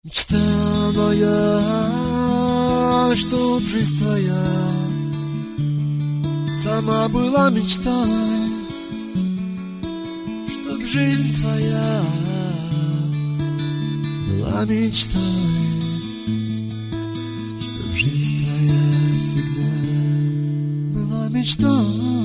Мечта моя, чтоб жизнь твоя сама была мечтой, чтоб жизнь твоя была мечтой, чтоб жизнь твоя всегда была мечтой.